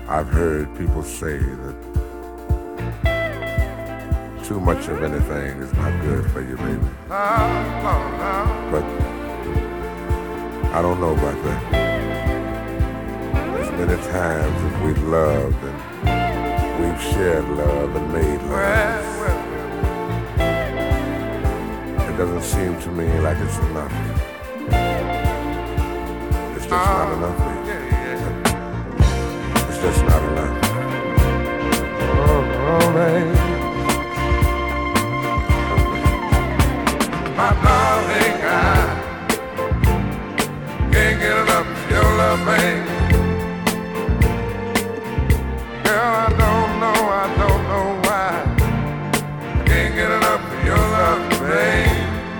I've heard people say that too much of anything is not good for you, baby. But I don't know about that. As many times as we've loved and we've shared love and made love, it doesn't seem to me like it's enough. It's just not enough, baby. It's just not enough. Oh, man. My darling, I can't get enough of your love, babe. Girl, I don't know why I can't get enough of your love, babe.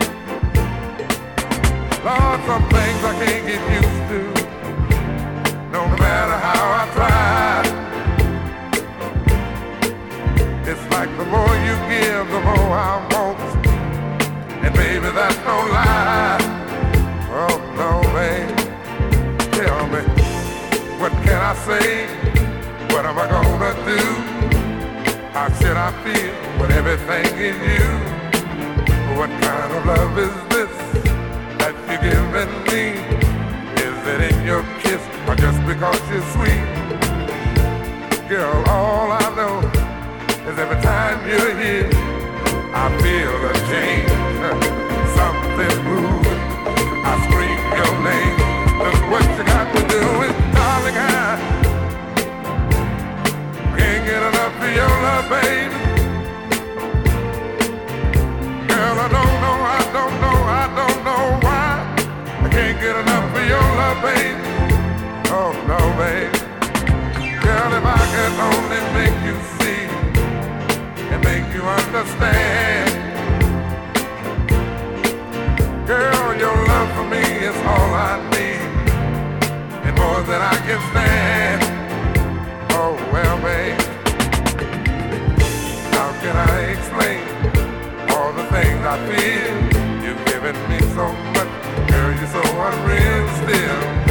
Lord, some things I can't get used to, no matter how I try. It's like the more you give, the more I want. And baby, that's no lie. Oh no, babe. Tell me, what can I say? What am I gonna do? How should I feel with everything in you? What kind of love is this that you're giving me? Is it in your kiss or just because you're sweet? Girl, all I know is every time you're here, I feel a change, something moving. I scream your name. Look what you got to do is, darling, I can't get enough of your love, baby. Girl, I don't know why I can't get enough of your love, baby. Oh no, baby. Girl, if I could only make you see and make you understand. Girl, your love for me is all I need, and more than I can stand. Oh well, babe, how can I explain all the things I feel? You've given me so much, girl, you're so unreal still.